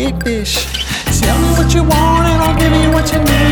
big fish. Tell me what you want and I'll give you what you need.